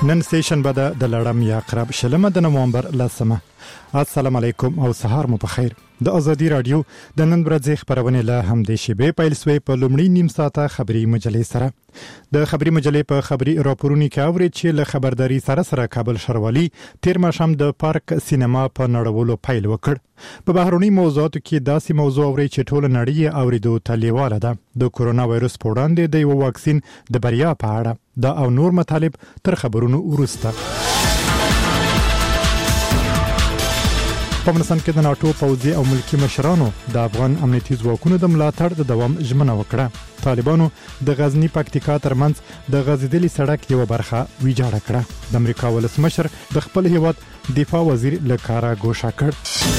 نن سټیشن به د لړم یا عقرب شلمه د نومبر لسمه. السلام علیکم او سهار مو په خیر. د ازادي رادیو د نن ورځې خبرونه له همدې شیبې پیل سوې په لومړی نیم ساعته خبري مجلې سره. د خبري مجلې په خبري راپورونو کې اوري چې له خبرداري سره کابل ښاروالي تیر ماښام د پارک سینما په نړولو پیل وکړ. په بهرني موضوعاتو کې داسې موضوع اوري چې ټول نړۍ اوریدو ته لیواله ده. د کورونا وایرس په وړاندې د یو واکسین د بریا په اړه دا او نور مطالب تر خبرونو وروسته. په افغانستان کې د ناتو پوځي او ملکی مشرانو د افغان امنیتي ځواکونو د ملاتړ د دوام ژمنه وکړه. طالبانو د غزنی پکتیکا ترمنځ د غزیدلی سړک یو برخه ویجاړه کړه. د امریکا ولسمشر د خپل هیواد دفاع وزیر له کاره ګوښه کړ.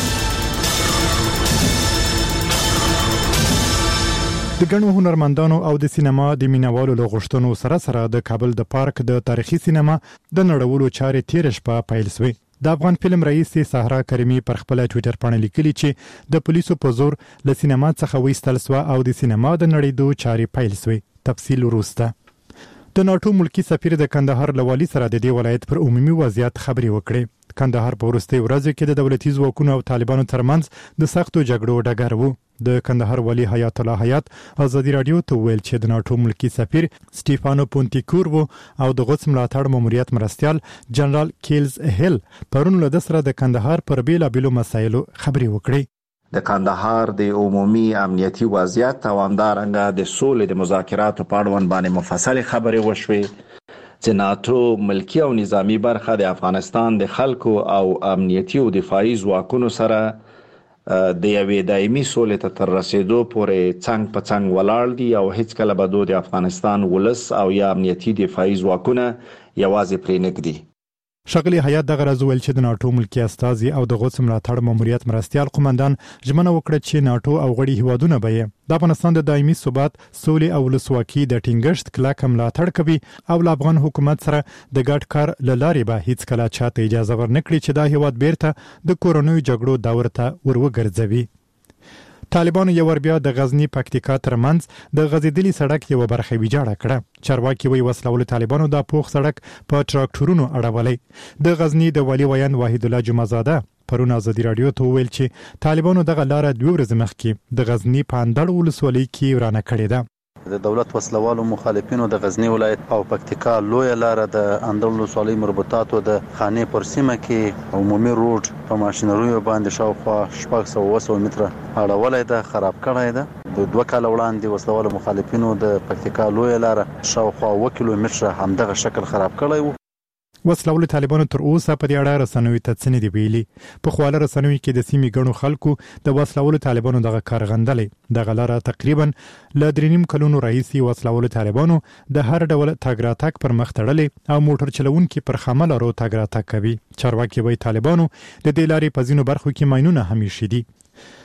د ګڼو هنرمندانو او د سینما د مینوالو له غوښتنو سره د کابل د پارک د تاریخي سینما د نړولو چارې تیر شپه پیل شوې. د افغان فلم رئیس صحرا کریمی پر خپل ټوئیټر باندې لیکلي چې د پولیسو په زور له سینما څخه وایستل سو او د سینما د نړیدو چارې پیل شوې. تفصیل وروسته. د ناتو ملکی سفیر د کندهار لوالي سره د دې ولایت پر عمومي وضعیت خبري وکړي. کندهار په وروستي ورځو کې د دولتي ځواکونو او طالبانو ترمنځ د سختو جګړو ډګر وو. د کندهار والی حیات الله حیات ازادي رادیو ته ویل چې د ناتو ملکی سفیر سټیفانو پونتیکور وو او د غوڅ ملاتړ ماموریت مرستيال جنرال کیلز هیل پرون له سره د کندهار پر بیلابیلو مسایلو خبري وکړي. د کندهار د عمومي امنیتي وضعیت او همدارنګه د سولې د مذاکراتو په اړوند باندې مفصل خبرې وشوې چې ناتو ملکی او نظامی برخه د افغانستان د خلکو او امنیتي او دفاعي ځواکونو سره د یوې دایمي سولې ته تر رسیدو پورې څنګ په څنګ ولاړ دي او هیڅ کله به د افغانستان ولس او یا امنیتي دفاعي ځواکونه یوازې پرې نږدي. شغلی حیات دغه راز ویل چې د ناتو ملکی استازي او د غوڅ ملاتړ ماموریت مرستيال قومندان ژمنه وکړه چې ناتو او غړي هیوادونه به د افغانستان د دایمي ثبات سولې او ولسواکي د ټینګښت کلک ملاتړ کوي او له افغان حکومت سره د ګډ کار لارې به هیڅ کله چاته اجازه ورنکړي چې دا هیواد بیرته د کورونوي جګړو دور ته وروګرځوي. طالبانو یو بیا د غزنی پکتیکا ترمنځ د غزیدلی سړک یو برخه ویجاړه کړه. چارواکي وی وسلول طالبانو د پوخ سړک په ټراکټورونو اړولې. د غزنی د والی ویان واحد الله جمعزاده پرون ازادي رادیو ته ویل چې طالبانو دغه لار 2 ورځې مخکې د غزنی په اندړ ولسوالۍ کې ورانه کړې ده. د دولت وسلوالو مخالفینو د غزنی ولایت او پکتیکا لوی لار د اندړ ولسوالۍ مربوطاتو د خانې پر سیمه کې عمومي روډ په ماشینریو باندې شاوخوا 600 متره اړولې ده، خراب کړی ده. د 2 کال وړاندې وسلوالو مخالفینو د پکتیکا لوی لار شاوخوا 1 کیلومتره همدغه شکل خراب کړی وو. وسلول طالبانو تر اوسه په دې اړه رسنوي تڅنې دی ویلي. په خواله رسنوي کې د سیمې ګڼو خلکو د وسلول طالبانو دغه کار غندلې. دغه لاره تقریبا ل 3.5 کلونو رئیسي وسلول طالبانو د هر ډول تاګ راتګ پر مخ تړلې او موټر چلونکي پر خامل ورو تاګ راتګ کوي. چارواکي وایي طالبانو د دې لارې په ځینو برخو کې ماینونه همیشه دي.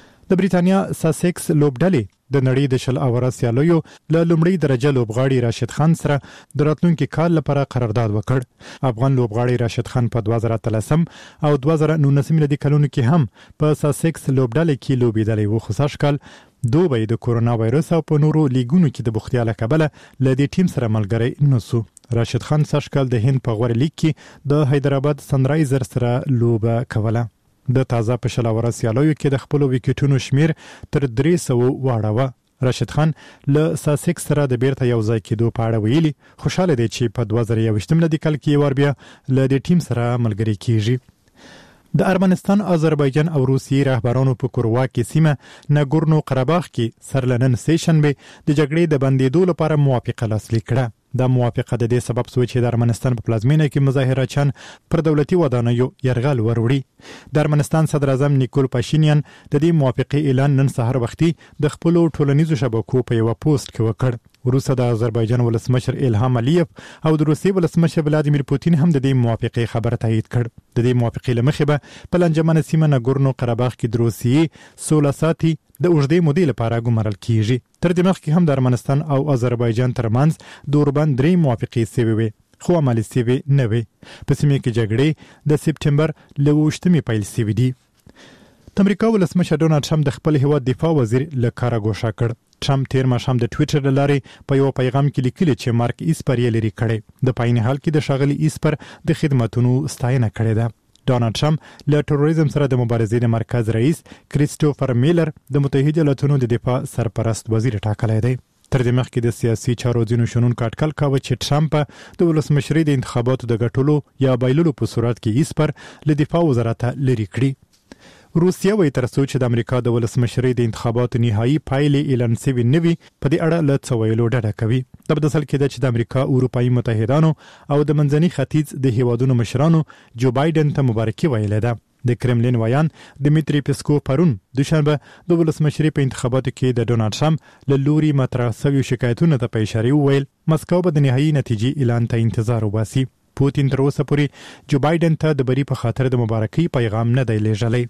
د بریتانیا ساسکس لوبډلې د نړۍ د شل اوره سیالیو له لومړی درجه لوبغاړي راشد خان سره د راتلونکي کال لپاره قرارداد وکړ. افغان لوبغاړي راشد خان په 2013 او 2019 میلادي کلونو کې هم په ساسکس لوبډلې کې لوبېدلی و، خو سږ کال دوی د کورونا وایرس او په نورو لیګونو کې د بوختیا له کبله له دې ټیم سره ملګری نسو. راشد خان سږ کال د هند په غوړ لیګ کې د حیدرآباد سنرایزر سره لوبه کوله. د تازه په شل اوره سیالیو کې د خپل وکټونو شمیر تر 300 واړوه. راشد خان له ساسکس سره د بیرته یو ځای کېدو په اړه ویلي. خوشاله دی چې په 2021 میلادي کال کې وربیا له دې ټیم سره ملګری کیږي. د ارمنستان، آذربایجان او روسیې رهبرانو په کورواکي سیمه ناګورنو قرهباغ کې سرلنن سیشنبه د جګړې د بندیدو لپاره موافقه لاسلیک کړه. دا موافقه د دې سبب شوه چې د ارمنستان په پلازمینه کې مظاهرچیان پر دولتي ودانیو یرغل وروړي. د ارمنستان صدر اعظم نیکول پاشینیان د دې موافقه اعلان نن سحر وختي د خپل ټولنیزو شبکو په یو پوسټ کې وکړ. وروسته د آذربایجان ولسمشر الهام الیف او د روسیې ولسمشر ولادیمیر پوتین هم د دې موافقه خبر تایید کړ. د دې موافقه لمخې به په لنجمنه سیمه ناګورنو قرهباغ کې د روسیې 16 ساعتي د اوږدې مودې لپاره ګمارل کیږي. تر دې مخکې هم د ارمنستان او آذربایجان ترمنځ د اوربند 3 موافقې سوي وي، خو عملي سوي نه وي. په سیمه کې جګړې د سپټمبر له 28 پیل سوي دي. د امریکا ولسمشر ډونالد ټرمپ د خپل هیواد دفاع وزیر له کاره ګوښه کړ. ټرمپ تیر ماښام د ټوئیټر له لارې په یو پیغام کې لیکلی چې مارک ایسپر یې لري کړی د پاین حال کې د شاغلي ایسپر د خدماتونو ستاینه کړې ده. ډونالد ټرمپ له تروریزم سره د مبارزې د مرکز رئیس کریسټوفر میلر د متحده ایالاتونو د دفاع سرپرست وزیر ټاکلی دی. تر دې مخکې د سیاسي چارو ځینو شنونکو اټکل کاوه چې ټرمپ د ولسمشرۍ د انتخاباتو د ګټلو یا بایللو په صورت کې ایسپر له دفاع وزارت لري کړي. روسیه وایي تر څو چې د امریکا د ولسمشرۍ د انتخاباتو نهایی پایلې اعلان شوي نه وي په دې اړه له څه ویلو ډډه کوي. د بدسل کېده چې د امریکا اروپایي متحدانو او د منځني ختیځ د هیوادونو مشرانو جو بایدن ته مبارکي ویلې ده. د کرملین ویان دمیتری پیسکوف پرون دوشنبه د ولسمشرۍ په انتخاباتو کې د ډونالد ټرمپ له لوري مطرح شوي شکایتونو ته په اشاره وویل مسکو به د نهایی نتیجې اعلان ته انتظار وباسي. پوتین تر اوسه پورې جو بایدن ته د بری په خاطر د مبارکۍ پیغام نه دی لیږلی.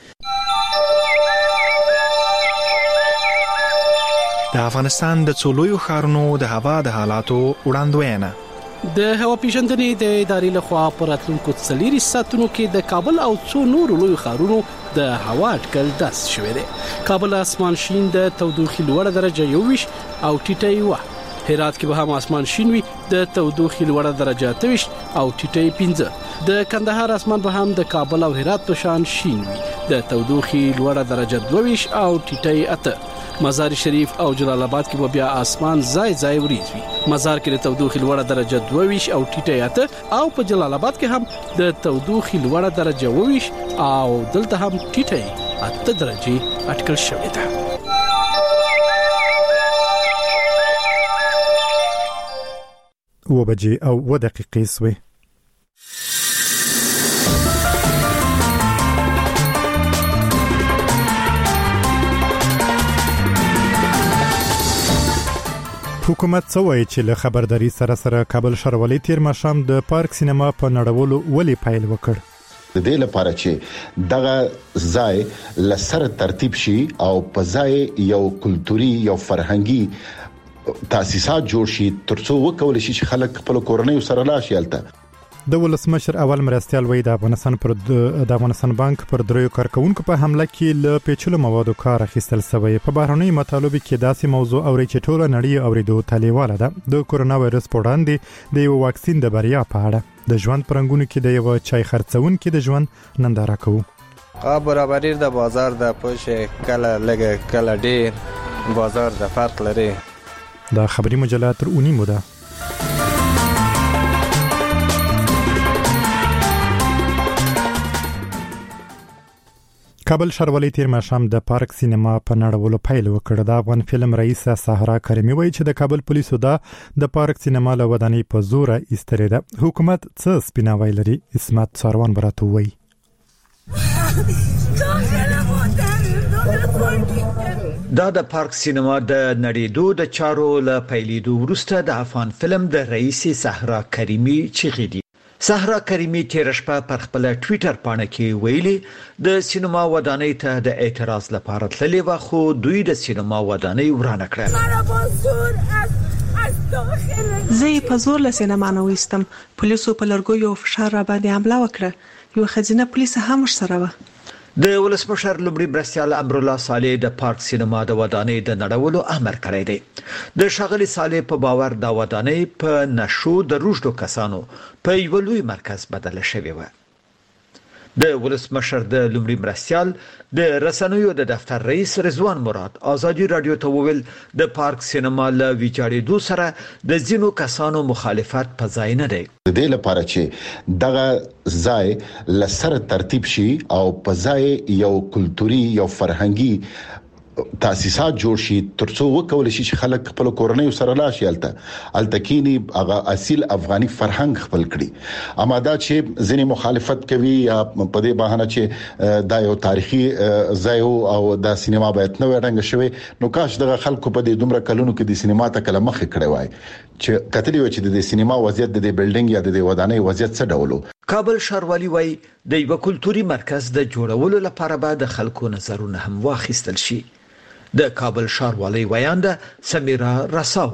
د افغانستان د څولویو ښارونو د هوا د حالاتو وړاندوینه. د هوا پیژندنې د ادارې لخوا پر راتلونکو 4 ساعتونو کې د کابل او څو نورو لوی ښارونو د هوا اټکل داسې شوی دی. کابل اسمان شین د تودوخې لوړه درجه 21 او ټیټه 1. هرات کې به هم اسمان شین وي د تودوخې لوړه درجه 28 او ټیټه 15. د کندهار اسمان به هم د کابل او هرات په شان شین وي د تودوخې لوړه درجه 22 او ټیټه 8. مزار شریف او جلال آباد کې به بیا اسمان ځای وریځ وي. مزار کې د تودوخې لوړه درجه 22 او ټیټه 8 او په جلال آباد کې هم د تودوخې لوړه درجه 22 او دلته هم ټیټه 8 درجه اټکل شوې ده. وبجې او 2 دقیقې سوې. حکومت څه وایي چې له خبرداري سره کابل ښاروالۍ تیر ماښام د پارک سینما په نړولو ولې پیل وکړ؟ د دې لپاره چې دغه ځای لسر ترتیب شي او په ځای یو کلتوري یو فرهنګي تاسیسات جوړ شي ترڅو وکول شي چې خلک خپل کورنۍ سره راشي. البته د ولسمشر اول مرستيال وایي د افغانستان بانک پر دریو کارکونکو په حمله کې له پیچلو موادو کار اخیستل شوی. په بهرنۍ مطالبه کې داسې موضوع اوري چې ټوله نړۍ اوریدو تلیواله ده. د کورونا وایرس په وړاندې د یو واکسین د بریا په اړه د ژوند پرنګونو کې د یو چای خرڅون کې د ژوند ننداره کوو. برابرۍ د بازار د پوښ کله لګ کله ډیر بازار د فرق لري. د خبري مجله تر اونۍ موده کابل ښاروالۍ تیر ماښام د پارک سینما په نړولو پیل وکړ. د افغان فلم رئیس صحرا کریمي وایي چې د کابل پولیسو د پارک سینما له ودانۍ په زور ایستلې ده. حکومت څه سپیناوی لري؟ اسمت ساروان براته وایي. دا د پارک سینما د نړیدو د چارو له پیلېدو وروسته د افغان فلم د رئیس صحرا کریمي چیغې دي. صحرا کریمي تیر شپه پر خپل ټوئیټر پاڼه کې ویلي د سینما ودانۍ ته د اعتراض لپاره تللی و خو دوی د سینما ودانۍ ورانه کړه. زه په زور له سینما نه وېستم. پولیسو په لرګو یو فشار را باندې حمله وکړه. یو خزینه پولیس هم ورسره و. د ولسمشر لومړي مرستيال امرالله صالح د پارک سینما د ودانۍ د نړولو امر کړی دی. د ښاغلي صالح په باور د ودانۍ په نشو د روزډو کسانو په یو لوی مرکز بدل شوی و. د ولسمشر د لومړي مرستيال د رسنیو د دفتر رئیس رضوان مراد ازادي رادیو ته وویل د پارک سینما له ویجاړېدو سره د ځینو کسانو مخالفت په ځای نه دی. د دې لپاره چې دغه ځای لسر ترتیب شي او په ځای یو کلتوري یو فرهنګي تاسیسات جوړ شي ترڅو وکول شي چې خلک خپل کورنۍ سره راشي. التکینی هغه اصیل افغاني فرهنګ خپل کړي. اما دا چې ځینې مخالفت کوي یا په دې بهانه چې دا یو تاریخي ځای او د سینما باید نو رنګ شوی نو کاش دغه خلکو په دې دومره کلونو کې د سینما ته کله مخ کړی وای چې کتلی و چې د سینما وضعیت د بلډینګ یا د ودانۍ وضعیت څه ډول. کابل ښاروالۍ وایي د یو کلتوري مرکز د جوړولو لپاره به د خلکو نظرونه هم واخیستل شي. د کابل ښاروالۍ ویانده سمیرا رسا وایي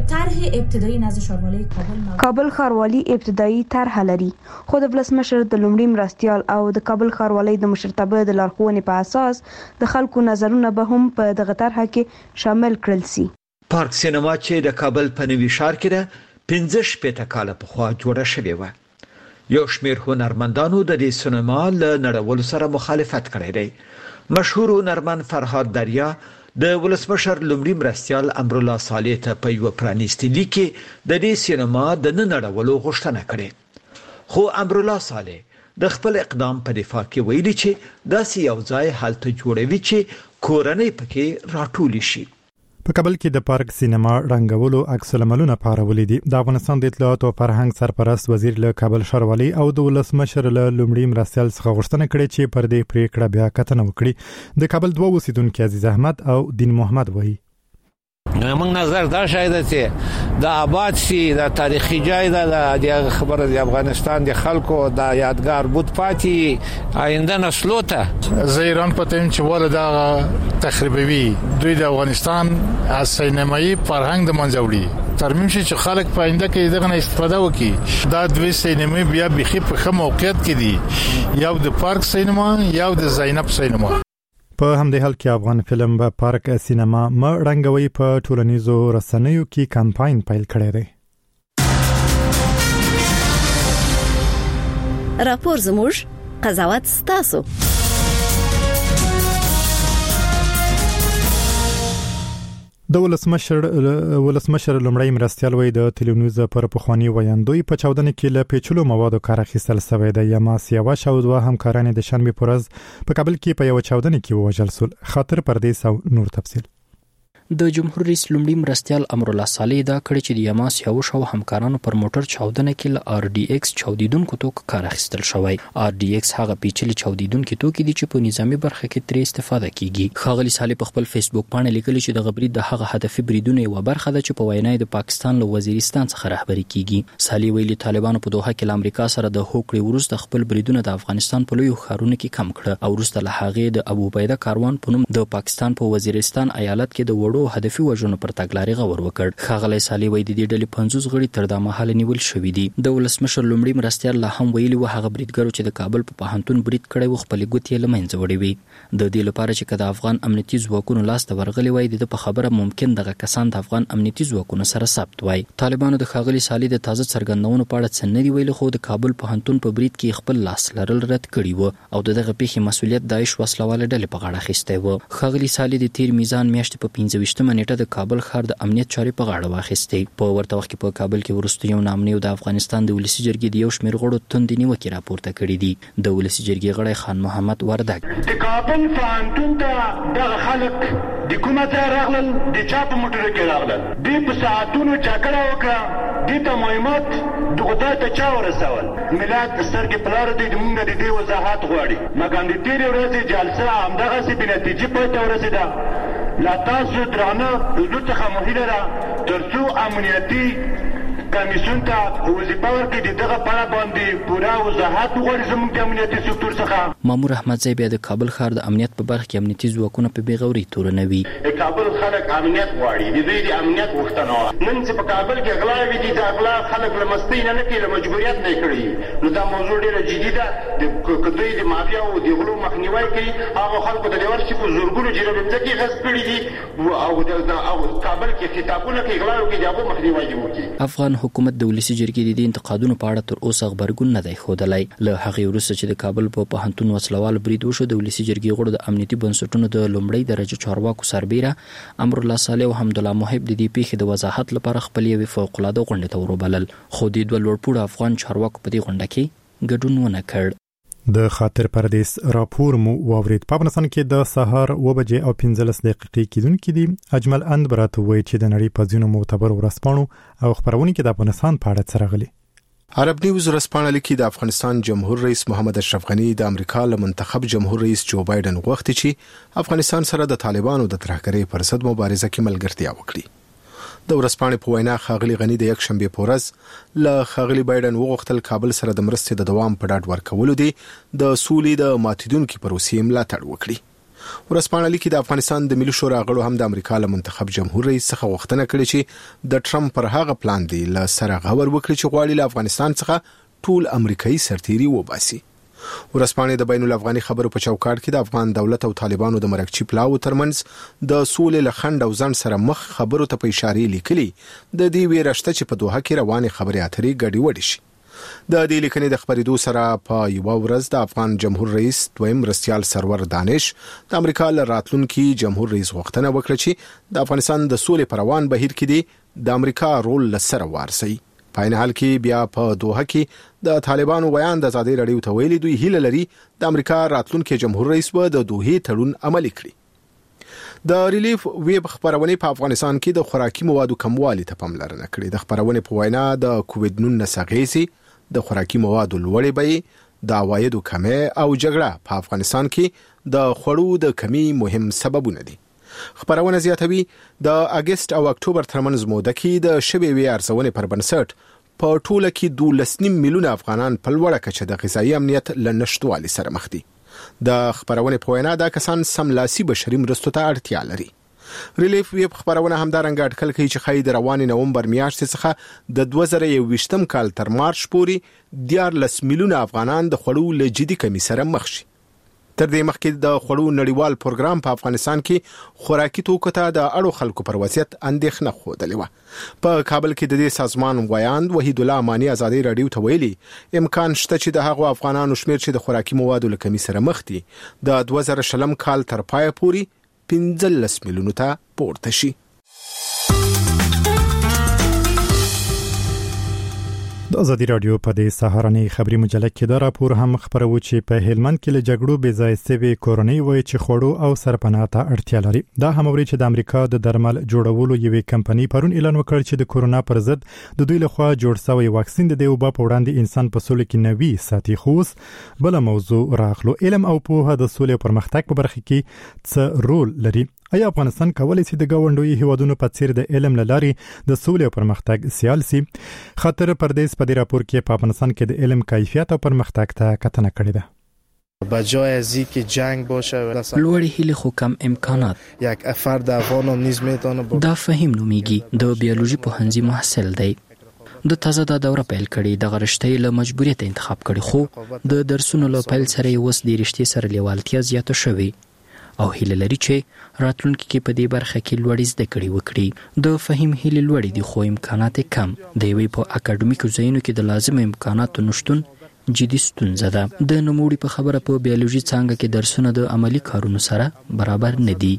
طرح ابتدایی نزد ښاروالۍ کابل ښاروالي ابتدایی طرح لري، خو د ولسمشر د لومړي مرستیال او د کابل ښاروالۍ د مشرتابه د لارښوونې په اساس د خلکو نظرونه به هم په دغه طرح کې شامل کړل سي. پارک سینما چې د کابل په نوي ښار کې ده 15 کاله پخوا جوړه شوې وه. یو شمېر هنرمندانو د دې سینما له نړولو سره مخالفت کړی دی. مشهور هنرمند فرهاد دریا د ولسمشر لومړي مرستیال امرالله صالح ته په یو پرانیستي لیک کې د دې سینما د نړولو غوښتنه کړې، خو امرالله صالح د خپل اقدام په دفاع کې ویلي چې داسې یو ځای هلته جوړوي چې کورنۍ پکې راټولې شي. په کابل کې د پارک سینما رنګولو عکس العملونه پارولې دي. د افغانستان د اطلاعات او فرهنګ سرپرست وزیر له کابل ښاروالۍ او د ولسمشر له لومړي مرستیال څخه غوښتنه کړې چې پر دې پریکړه بیا کتنه وکړي. د کابل دوه اوسیدونکو عزیز احمد او دین محمد وایي موږ نظر دا شایده چې د آباد سي د تاریخي ځای د خبره د افغانستان د خلکو د یادګار بود پاتې آینده نسلو ته زه ایران پته چې ولدا تخریبوي دوی د افغانستان از سینمایي فرهنګ د منځ وړي ترمیم شي چې خلک په آینده کې دغه استفاده وکړي. دا دوی سینمایي بیا بخي په خه موقعیت کې دي، یو د پارک سینما یو د زینب سینما. په همدې حال کې افغان فلم په پارک سینما رنګوي په ټولنیزو رسنیو کې کمپاین پیل کړی دی. راپور زموږ قضاوت ستاسو. د ولسمشر لومړی مرستیال وایي د تلویزیون پر پخوانی ویاندوی په چاودنه کې له پیچلو موادو کار اخیستل شوی دی. یما سیاوش او دوه همکاران د شنبه پر ورځ په کابل کې په یو چاودنه کې وژل شول. خاطر پردیس او نور تفصیل. د جمهور رئیس لومړي مرستیال امرالله صالح دا کړی چې د یما سیاوش او همکارانو پر موټر چاودنه کې له آر ډي ایکس چاودیدونکو توکو کار اخیستل شوی. آر ډي ایکس هغه پیچلي چاودیدونکو توکي دي چې په نظامی برخه کې ترې استفاده کیږي. ښاغلي صالح په خپل فیسبوک باندې لیکلی چې د غبرید د هغه هدفي بریدونو یو برخه ده چې په وینای د پاکستان له وزیرستان څخه رهبری کیږي. صالح ویلي طالبانو په دوحه کې له امریکا سره د هوکړې وروسته خپل بریدونه د افغانستان په لویو ښارونو کې کم کړه او وروسته له هغې د ابو عبیده کاروان په نوم د پاکستان په وزیرستان ایالت کې د وړو هدفي وژنو پر تګلارې غور وکړ. ښاغلی صالح وایي د دې ډلې 50 غړي تر دا مهاله نیول شوي دي. د ولسمشر لومړي مرستیال لا هم ویلي و هغه بریدګرو چې د کابل په پوهنتون برید کړی و خپلې ګوتې له منځه وړې وي. د دې لپاره چې د افغان امنیتي ځواکونو لاس ته ورغلي وای د په خبره ممکن دغه کسان د افغان امنیتي ځواکونو سره ثبت وای. طالبانو د ښاغلي صالح د تازه څرګندونو په اړه څه نه دی ویلي، خو د کابل پوهنتون په برید کې خپل لاس لرل رد کړي و او دغه پیښې مسؤلیت داعش وسلواله ډلې په غاړه اخیستی و. ښاغلي صالح د تیر میزان میاشتې په 25مه نیټه د کابل ښار د امنیت چارې په غاړه واخیستې. په ورته وخت کې په کابل کې وروسته یو نامني او د افغانستان د ولسی جرګې د یو شمېر غړو توندې نیوکې راپورته کړي دي. د ولسی جرګې غړی خان محمد وردګ د کابل پوهنتون ته دغه خلک د کومه ځای راغلل، د چا په موټرو کې راغلل، دوی په ساعتونو جګړه وکړه، دې ته مهمات د خدای ته چا ورسول. ملت سترګې په لاره دی، موږ د دې وضاحت غواړي. مګر د تېرې ورځې جلسه همدغسې بېنتیجې پای ته ورسېده. لا تاسو درانه حضور څخه مهیله ده تر څو امنیتي کمیسیون ته وظیفه ورکړي د دغه په اړه باندې پوره وضاحت وغواړي زموږ د امنیتي سکتور څخه. مامور احمدزی بیا د کابل ښار د امنیت په برخه کې امنیتي ځواکونه په بېغوري تورنوي. د کابل خلک امنیت غواړي، د دوی د امنیت غوښتنه نن چې په کابل کې غلاوې دي، د غلا خلک له مستۍ نه کوي، له مجبوریت نه کړي. نو دا موضوع ډېره جدي ده. که دوی د مافیا او د غلو مخنیوی کوي، هغه خلکو د لیور چې په زورګونو جرابې ځمکې غصب کړي دي او کابل کې خطابونه کوي، غلاوې کوي، د هغو مخنیوی دې وکړي. افغان حکومت د ولسی جرګې د انتقادونو په اړه تر اوسه خبرګون نه دی ښودلی. له هغې وروسته چې د کابل په پوهنتون وسلوال برید وشو، د ولسی جرګې غړو د امنیتي بنسټونو د لومړۍ درجه چارواکو سربیره امرالله صالح او حمدالله محب د دې پیښې د وضاحت لپاره خپل یوې فوقالعاده غونډې ته وروبلل، خو د دوه لوړپوړو افغان چارواکو په دې غونډه کې ګډون ونه کړ. د خاطر پردیس راپور مو واورید. په افغانستان کې د سهار 9:15 کېدونکې دي. اجمل اند براته وایي چې د نړۍ په ځینو معتبر ورځپاڼو او خبرونو کې د افغانستان په اړه څه راغلي. عرب نیوز ورځپاڼه لیکي د افغانستان جمهور رئیس محمد اشرف غنی د امریکا له منتخب جمهور رئیس جو بایدن غوښتي چې افغانستان سره د طالبانو د ترهګرۍ پر ضد مبارزه کې ملګرتیا وکړي. د ورځپاڼې په وینا ښاغلي غنی د یک شنبه په ورځ له ښاغلي بایدن وغوښتل کابل سره د مرستې د دوام په ډاډ ورکولو دي د سولې د ماتیدونکو پروسې ملاتړ وکړي. ورسپانه لیکي د افغانستان د ملي شورا غړو هم د امریکا له منتخب جمهور رئیس څخه غوښتنه کړې چې د ټرمپ پر هغه پلان دی له سره غور وکړي چې غواړي له افغانستان څخه ټول امریکایي سرتیري وباسي. ورسپانه د بین الافغاني خبرو په چوکاټ کې د افغان دولت او طالبانو د مرکچی پلاو ترمنځ د سولې لخند او ځن سره مخ خبرو ته په اشاره لیکلي د دې ویرشته چې په دوحه کې روانه خبرې اترې ګډي وډي شي. د دې لیکنې د خبرېدو سره په یو ورځ د افغان جمهور رئیس دویم مرستیال سرور دانش د امریکا له راتلونکي جمهور رئیس غوښتنه وکړه چې د افغانستان د سولې پر روان بهیر کې دی د امریکا رول لسره وارسي. په عین حال کې بیا په دوحه کې د طالبانو ویان د ازادي رادیو ته ویلي دوی هیله لري د امریکا راتلونکي جمهور رئیس به د دوحه تړون عملي کړي. د ریلیف ویب خبرونه په افغانستان کې د خوراکي موادو کموالي ته پاملرنه کړې. د خبرونه په وینا د کووډ 19 اغېزې د خوراکي موادو لوړې بیې د عوایدو کمې او جګړه په افغانستان کې د خوړو د کمی مهم سببونه دي. خبرونه زیاتوي د اگست او اکتوبر ترمنځ موده کې د شبې وی ارزونې پر بنسټ په ټوله کې 12 میلیون افغانان په لوړه کچه د غذایی امنیت لنشټوالي سره مخ دي. د خبرونه په وینا دا کسان سملاسي بشري مرستو ته اړتیا لري. ریلیف ویب خبرونه همدارنګه اټکل کوي چې خای د روانې نومبر میاشتې څخه د 2021 کال تر مارچ پورې 14 میلیون افغانان د خوړو له جدي کمی سره مخ شي. تر دې مخکې د خوړو نړیوال پروګرام په افغانستان کې خوراکي توکو ته د اړو خلکو پر وضعیت اندېښنه خوده و. په کابل کې د دې سازمان ویاند وحید الله امانی ازادي رادیو ته ویلي امکان شته چې د هغو افغانانو شمیر چې د خوراکي موادو له کمی سره مخ دي د 2020 کال تر پای پورې 15 میلیونو ته پورته شي. د ازادي رادیو په دې سهارني خبري مجله کې دا راپور هم خبرو چې په هلمند کې له جګړو بې ځای سوي کورنۍ وای چې خوړو او سرپناه ته اړتیا لري. دا هم اوري چې د امریکا د درمل جوړولو یوې کمپنۍ پرون اعلان وکړ چې د کورونا پر ضد د دوی لخوا جوړ شوی واکسین د دیوبا په وړاندې انسان په سولې کې نوي ساتي. خوس بل موضوع راخلو علم او پوهه د سولې او پرمختګ په برخه کې څه رول لري. آیا افغانستان کولای شي د گاونډوي هیوادونو په څیر د علم لاري د سولې او پرمختګ سیالسي؟ خاطر پردیس په دې راپور کې په افغانستان کې د علم کیفیت او پرمختګ ته کتنه کړې ده. بجای از اینکه جنگ باشه لوړی هیله خو کم امکانات یک فرد افغان نیز میتونه دا فهم نومیږي د بیولوژي پوهنځي محصل دی. د تازه دا دوره پیل کړي د غرشتۍ له مجبوریت انتخاب کړي خو د درسونو له پیل سره اوس د رښتیا سره لیوالتیا زیاته شوي او هیله لري چې راتلونکي کې په دې برخه کې لوړې زده کړې وکړي. د فهم هیله لوړې دي خو امکانات کم. د یوې په اکاډمیکو ځایونو کې د لازم امکاناتو نشتون جدي ستونزه ده. د نوموړي په خبره په بیولوژي څانګه کې درسونه د عملی کارونو سره برابر نه دي.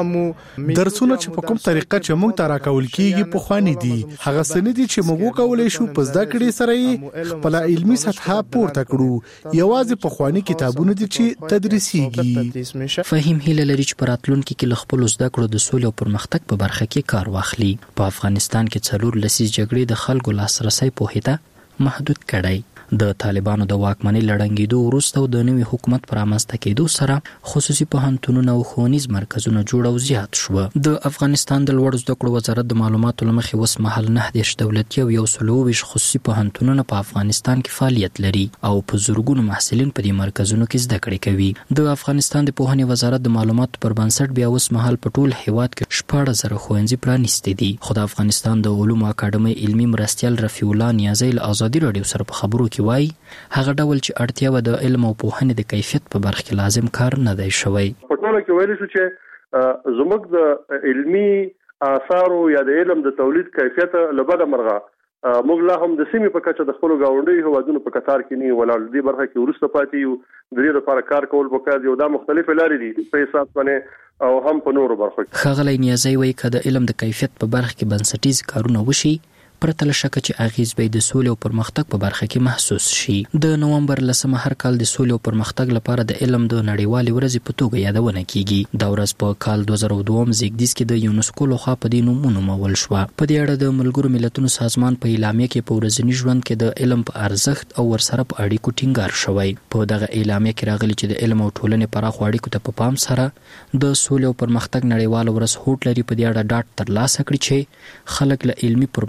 درسونه چې په کوم طریقه چې موږ ته راکول کیږي په خواني دي هغه سند دي چې موږ کولای شو په زده کړې سره خپل علمي سطح پورته کړو. یوازې په خواني کتابونه دي چې تدریسيږي. فهم هیله لري چې په راتلونکي کې خپل زده کړو د سولې او پرمختګ په برخه کې کار واخلي. په افغانستان کې څلور لسیز جګړې د خلکو لاسرسي پوهیته محدود کړي. د طالبانو د واکمنۍ لړنګېدو وروسته او د نوي حکومت پر رامنځته کېدو سره خصوصي پوهنتونونه او ښوونیز مرکزونه جوړ او زیات شوه. د افغانستان د لوړو زده کړو وزارت د معلوماتو له مخې اوس مهال 9 دولتي او 120 خصوصي پوهنتونونه په افغانستان کې فعالیت لري او په زرګونو محصلین په دې مرکزونو کې زده کړې کوي. د افغانستان د پوهنې وزارت د معلوماتو پر بنسټ بیا اوس مهال په ټول هیواد کې 14,000 ښوونځي پرانیستي دي. خو د افغانستان د علومو اکاډمۍ علمي مرستیال رفیع الله نیازی له ازادي رادیو سره په خبرو کې وایي هغه ډول چې اړتیا د علم او پوهنې د کیفیت په برخه کې لازم کار نه دی شوی. په ټوله کې ویل شو چې زموږ د علمي آثارو یا د علم د تولید کیفیت لبد مرغه موږ لا هم د سیمې په کچه د خپل گاونډي هوادونو په قطار کې نه ولال دي برخه کې ورسته پاتې یو د دې لپاره کار کول پکار دی او دا مختلف لارې دي په حساب باندې او هم په نورو برخو کې. خغلی نیازی وایي چې د علم د کیفیت په برخه کې بنسټیز کارونه وشي پرته له شکه چې اغیز به د سولې او پرمختګ په برخه کې محسوس شي. د نومبر 10 هر کال د سولې او پرمختګ لپاره د علم د نړیوالې ورځې په توګه یادونه کیږي. دا ورځ په کال 2002 زیږدیز کې د یونسکو لخوا په دې نوم ونومول شو. په دې اړه د ملګرو ملتونو سازمان په اعلامیه کې په ورځني ژوند کې د علم په ارزښت او ورسره په اړیکو ټینګار شوی. په دغه اعلامیه کې راغلي چې د علم او ټولنې پراخ اړیکو ته په پام سره د سولې او پرمختګ نړیوال ورځ هوټ لري په دې اړه ډاټ ترلاسه کړي چې خلک له علمي پرمختګونو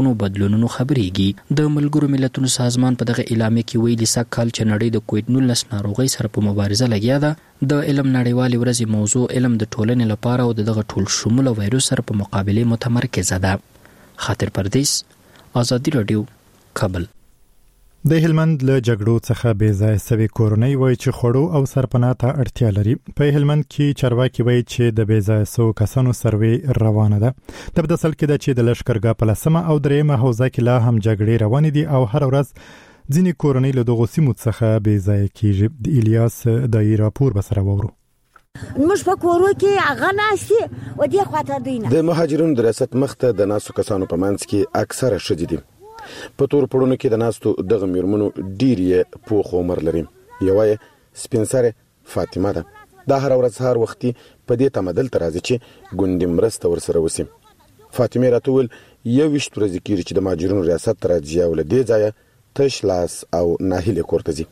روانو بدلونونو خبرېږي. د ملګرو ملتونو سازمان په دغه اعلامیه کې ویلي سږ کال چې نړۍ د کووډ-19 ناروغۍ سره په مبارزه لګیا ده. د علم نړیوالې ورځې موضوع علم د ټولنې لپاره او دغه ټول شموله وایروس سره په مقابله متمرکزه ده. خاطر پردیس، آزادي رادیو، کابل. د هلمند له جګړو څخه بې ځای سوي کورنۍ وایي چې خوړو او سرپناه ته اړتیا لري. په هلمند کې چارواکي وایي چې د بې ځای سوو کسانو سروې روانه ده. د بدسل کې ده چې د لښکرګاه په 10 او 3 حوزه کې لا هم جګړې روانې دي او هر ورځ ځینې کورنۍ له دغو سیمو څخه بې ځای کیږي. د الیاس دای راپور به سره وورو. موږ په کورو کې هغه ناشتي او دې خواته دینه. د مهاجرونو د ریاست مخته د ناسو کسانو په منځ کې اکثره ښځې دي. په تور پړونو کې د ناستو دغه میرمنو ډیر یې پوخ عمر لري. یوه یې سپین سره فاطمه ده. دا هر ورځ هر وختي په دې تمدل تر راځي چې ګوندې مرسته ورسره وسی. فاطمه راته ویل 21 ورځې کېږي چې د مهاجرونو ریاست ته راځي او له دې ځایه تش لاس او ناهیلې کور ته ځي.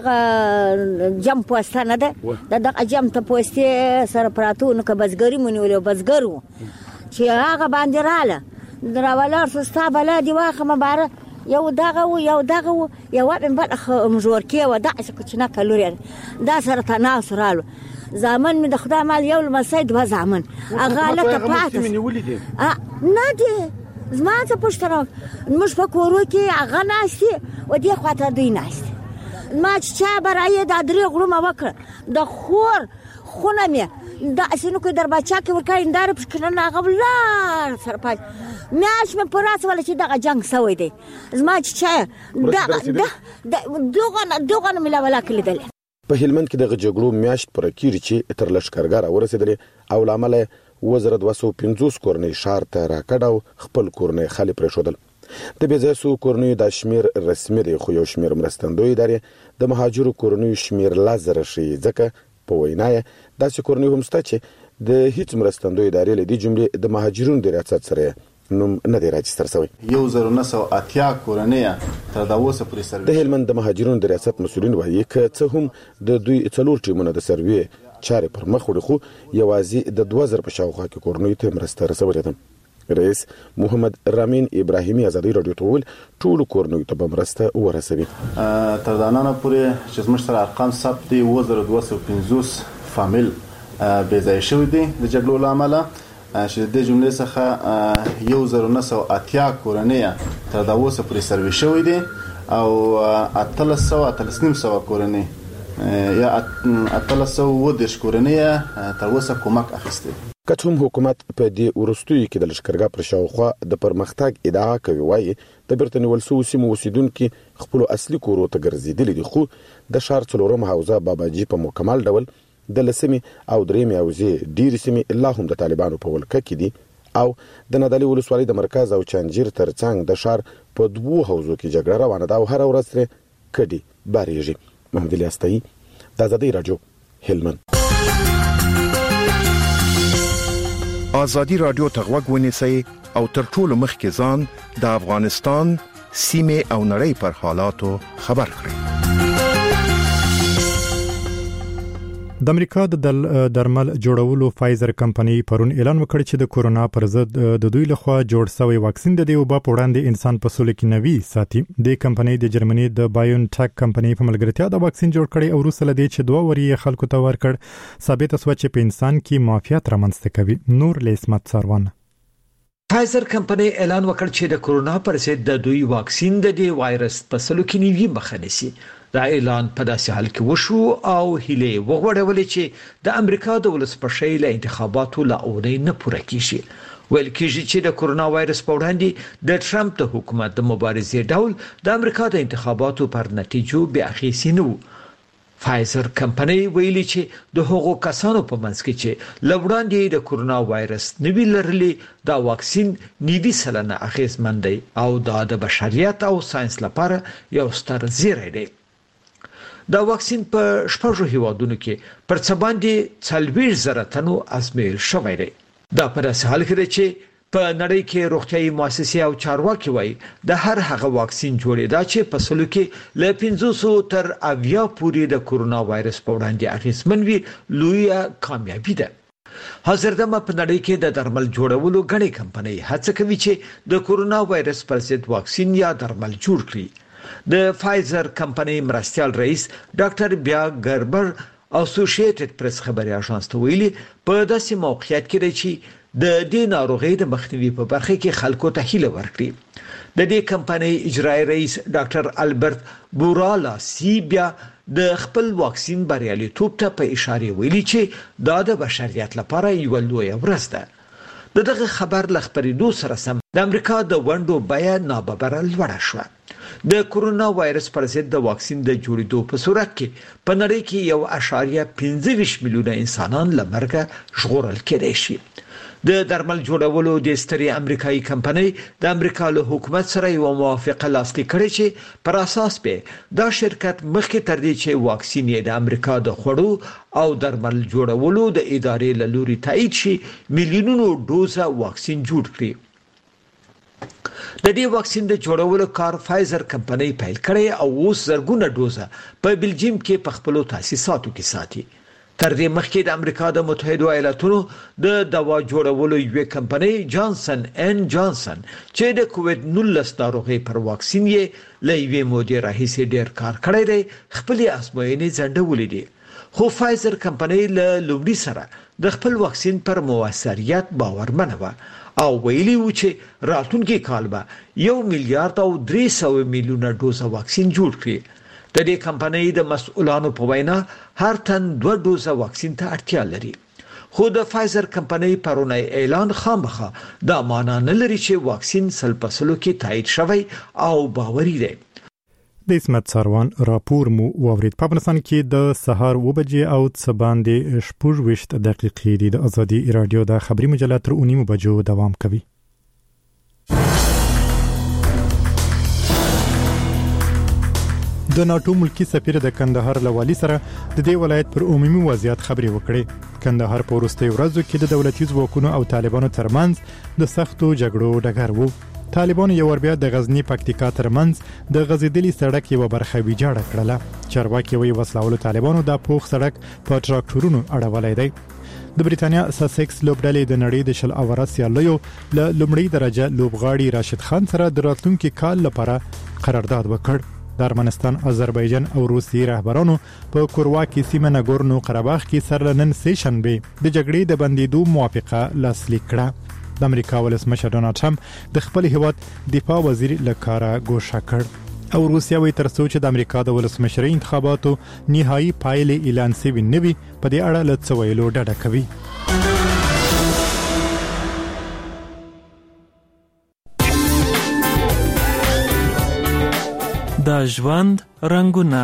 دغه جام پوستانه ده دغه جام ته پوستې سره پراتو نو که بزګري مونږ ولې بزګر وو چې هغه باندې رااله دراولار سستا بلا دی واخه مباره یو دغه یو وبن بل مجور کې و دعس کوچنا کلوري دا سره تناس رالو زامن می د خدای مال یو مسجد و زامن اغه لکه پاتس نه دی زما ته پښتنه مش په کورو کې اغه ناشتي و دې خواته دی ناشتي ما چې برای د درې غړو وکړه د خور خونه مې دا اسنو کې در بچا کې ورکای اندار پښکنه غبلار سرپاج میاش مې پراس ولا چې دغه جنگ سوی دی زما چې دغه ملا ولا کلیدل. په هلمند کې دغه جګړو میاشت پر کېږي چې تر لښکرګاه ورسېدلې او لامل 1250 کورنۍ شهر ته راکړاو خپل کورنۍ خالي پرېښودل. د بې ځای سوو کورنیو دا شمیر رسمي دی خو یو شمیر مرستندوی ادارې د مهاجرو کورنیو شمیر لا زره ښیي ځکه په وینا یې داسې کورنۍ هم شته چې د هیڅ مرستندوی ادارې له دې جملې د مهاجرونو د ریاست سره نوم نه دی راجستر شوی. 1980 کورنۍ تر دا اوسه پورې سروې. د هلمند د مهاجرونو د ریاست مسؤلین وایي چې څه هم د دوی څلور ټیمونه د سروې چارې پر مخ وړي خو یوازې د 2000 په شاوخوا کې کورنۍ ته مرسته رسولې ده. رئیس محمد رامین ابراهیمي آزادي رادیو ته ویل ټول کورنۍ ته به مرسته ورسوي. تر دا نن پورې چې زموږ سره ارقام ثبت دي 1250 فامیل بې ځای شوي دي د جګړو له امله چې د جملې څخه 1980 کورنۍ تر دا اوسه پورې سروې شوي دي او 1300 کورنۍ یا 1310 کورنۍ تر اوسه کومک اخیستی. که هم حکومت په دې ورستوي کې د لښکرګاه پر شاوخوا د پرمختګ ادعا کوي وایي د بیرته نیول سوو سیمو اوسیدونکي خپل اصلي کورو ته ګرځېدلي دي خو د ښار څلورم حوزه باباجي په مکمل ډول د 10 او 3 حوزې ډېرې سیمې لا هم د طالبانو په ولکه کې دي او د نادعلي ولسوالۍ د مرکز او چنجیر ترڅنګ د ښار په 2 حوزو کې جګړه روانه ده او هر ورځ ترې کډي بارېږي. محمد الیاس تایي، د آزادۍ رادیو، هلمند. آزادی رادیو ته غوږ ونیسئ او تر ټولو مخکې ځان د افغانستان سیمې او نړۍ پر حالاتو خبر کړئ. د امریکا د درمل جوړولو فایزر کمپنۍ پرون اعلان وکړ چې د کورونا پر ضد د دوی لخوا جوړ شوی واکسین د دې وبا په وړاندې انسان په سلو کې 90 ساتي. د کمپنۍ د جرمني د بایونټیک کمپنۍ په ملګرتیا د واکسین جوړ کړي او وروسته لدې چې 2 ورې خلکو ته ورکړ ثابت شو چې په انسان کې معافیت رامنځته کوي. نور لیسمت سروان. فایزر کمپنۍ اعلان وکړ چې د کورونا پر ضد د دوی واکسین د دې وایرس په سلو کې 90 مخه نیسي. دا اعلان په داسې حال کې وشو او هیله وغوړولې چې د امریکا د ولسمشر له انتخاباتو لا اونۍ نه پوره کیږي. ویل کېږي چې د کورونا وایرس په وړاندې د ټرمپ د حکومت د مبارزې ډول د امریکا د انتخاباتو پر نتیجو بیا اخیسي نه وو. فایزر کمپنۍ ویلي چې د هغو کسانو په منځ کې چې لوړاندې د کورونا وایرس نوی لرلي دا واکسین 90% اغیزمن دی او دا د بشریت او ساينس لپاره یو ستر زیری دی. دا واکسین په 6 هیوادونو کې پر څه باندې 40,000 تنو ازمایل شوی دی. دا په داسې حال کې دی چې په نړۍ کې روغتیايي مؤسسې او چارواکي وایي د هر هغه واکسین جوړېدا چې په سلو کې له 500 تر 80 پورې د کورونا وایرس په وړاندې اغیزمن وي لویه کامیابی ده. حاضر دمه په نړۍ کې د درمل جوړولو غړي کمپنۍ هڅه کوي چې د کورونا وایرس پر ضد واکسین یا درمل جوړ کړي. د فایزر کمپنۍ مرستيال رئیس ډاکټر بیا ګربر اسوسییټډ پریس خبري اژانس ته ویلي په داسې موقعیت کې دی چې د دې ناروغۍ د مخنیوي په برخه کې خلکو ته هیله ورکړي. د دې کمپنۍ اجرایی رئیس ډاکټر البرت بورالا سی بیا د خپل واکسین بریالیتوب ته په اشاره ویلي چې دا د بشریت لپاره یو لوی ورځ ده. دغه خبر لخبرېدو سره سم د امریکا د ونډو بیه ناببره لوړه شوه. د کورونا وایرس پر ضد د واکسین د جوړېدو په صورت کې په نړۍ کې 1.25 میلیونه انسانان له مرګه ژغورل کېدای شي. د درمل جوړولو د ستري امریکایي کمپنۍ د امریکا له حکومت سره یو موافقه لاسلیک کړې چې پر اساس به دا شرکت مخکې تر دې چې واکسین یې د امریکا د خوړو او درمل جوړولو د ادارې له لوري تایید شي میلیونونو ډوزه واکسین جوړ کړي. د دې واکسین د جوړولو کار فایزر کمپنۍ پیل کړی او اوس زرګونه ډوزه په بلجیم کې په خپل تاسیساتو کې ساتي. تر دې مخکې د امریکا د متحده ایالاتونو د دوا جوړولو یو کمپنۍ جانسن ان جانسن چې د کووډ 19 ناروغي پر واکسین یې لوي مودې راهیسې ډېر کار کړی دی خپل ازموینې ځنډولې دي. خو فایزر کمپنۍ له لومړي سره د خپل واکسین پر موثریت باورمنه و او ویلي و چې راتلونکي کال به 1 میلیارډ او 300 میلیونه ډوزه واکسین جوړ کړي. د دې کمپنۍ د مسؤلانو په وینا هر تن 2 ډوزه واکسین ته اړتیا لري. خو د فایزر کمپنۍ پرونی اعلان خامخا دا معنا نه لري چې واکسین سلپسلو کې تایید شوی او باوري دی. د اسمت ساروان راپور مو واورید. په افغانستان کې د سهار 2 بجې او څه باندې 28 دقیقې دي. د ازادي رادیو د خبري مجله تر 9 بجو دوام کوي. د ناتو ملکی سفیر د کندهار لوالي سره د دې ولایت پر عمومي وضعیت خبري وکړي. کندهار په وروستي ورځو کې د دولتي ځواکونو او طالبانو ترمنځ د سختو جګړو ډګر وو. طالبانو یو ور بیا د غزنی پکتیکا ترمنځ د غزیدلی سړک یو برخه ویجاړه کړله. چارواکي وی وسلوالو طالبانو د پوخ سړک په ټراکټورونو اړولای دی. د بریتانیا ساسکس لوبډلې د نړۍ د شل اوره سیالیو له لومړی درجه لوبغاړي راشد خان سره د راتلونکي کال لپاره قرارداد وکړ. د ارمنستان، آذربایجان او روسیې رهبرانو په کورواکي سیمه نګورنو قرهباغ کې سرلنن سیشن به د جګړې د بندیدو موافقه لاسلیک کړه. د امریکا ولسمشر ډونالد ټرمپ د خپل هیواد دفاع وزیر لکارا ګوښه کړ او روسیا وی تر څو چې د امریکا د ولسمشرۍ انتخاباتو نهایی پایلې اعلان شوي نه وي په دې اړه له څه ویلو ډډه کوي. د ژوند رنگونه.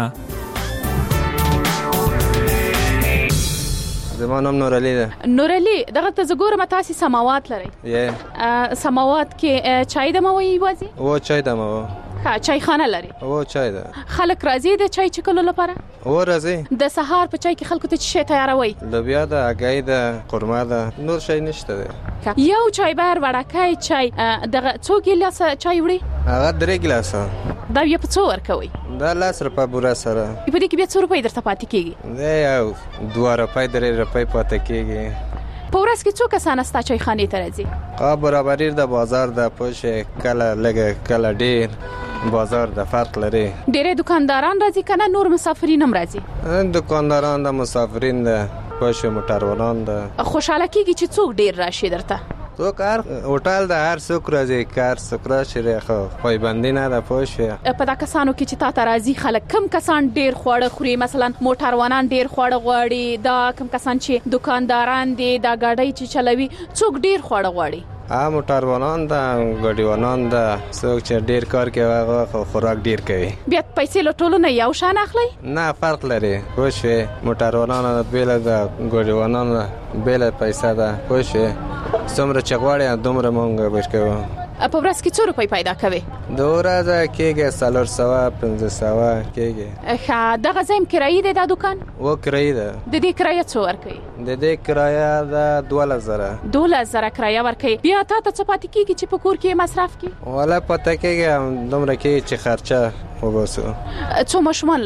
زما نام نورعلی ده. نورعلی دغه ته زګورم تاسو سماوات لري. سماوات کې چای دموي وځي؟ او چای دمو. ها چای خانه لري. او چای ده. خلک راځي د چای چکلو لپاره؟ او راځي. د سهار په چای کې خلکو ته شي تیاروي؟ لوبیا ده، اګای ده، قورمه ده، نور شي نشته ده. یو چای بار وړکای چای دغه څو ګیلاس چای وړي؟ هغه 3 ګیلاسه. دا یې په څو ورکوي؟ دا 10 روپے بورا سره. په دې کې بیا 100 روپے درته پاتې کیږي؟ دا یو 2 روپے 3 روپے پاتې کیږي. په ورځ کې څو کسان ستا چای خانه ته راځي؟ برابرۍ د بازار د پوښ کله لګ کله ډیر بازار د فرق لري. ډېر دکانداران راځي کنه نور مسافرین هم راځي؟ دکانداران د مسافرین د پوښ موټروانان د خوشاله کیږي چې څوک ډیر راشي درته؟ تو کار هوټل د هر څوک راځي کار سکرا شری خو پایبندی نه ده پوښ. په دا کسانو کې چې تا ته راځي خلک کم کسان ډیر خوړه خوري؟ مثلا موټروانان ډیر خوړه غواړي، دا کم کسان چې دکانداران دي دا gaډي چې چلوي څوک ډیر خوړه غواړي؟ موټروانان دا غډیوانان دا څوک چې ډیر کار کوي هغه خوراک ډیر کوي. بیا پیسې له ټولو نه یو شان اخلي؟ نه فرق لري. پوښ موټروانان بیل دا غډیوانان بیل پیسې دا پوښ څومره چغواړي دومره مونږ ورکوو. په ورځ کې 100 روپۍ پیدا کوي؟ د ورځې کېږي 400 کېږي. ښه دغه ځای کرایي دی دا دکان؟ و کرایي ده. د دې کرایه څو ورکوي؟ د دې کرایه ده 12,000 کرایه ورکوي. بیا تا ته څه پاتې کېږي چې په کور کې مصرف کړي؟ ولا پته کېږي دومره کې چې خرچه وباسو. څو ماشومان لري؟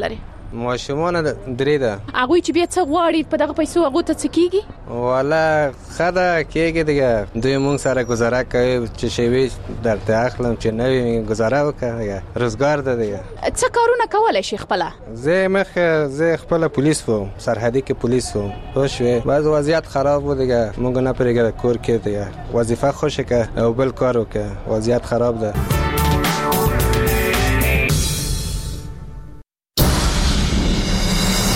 ماشومان درې ده هغه چې بیا څه غواړي په دغه پیسو هغه ته څه کیږي والا خدا کېږي دغه دوی مونږ سره گزاره کوي چې شوي درته اخلم چې نوې گزاره وکړه روزګار ده دغه څه کارونه کولای شي خپل زه خپل پولیس وم سرحدي کې پولیس وم خوشوي بعض وضعیت خراب و دیگه مونږ نه پرېږه کور کې دیگه وظیفه خوشه که او بل کارو که وضعیت خراب ده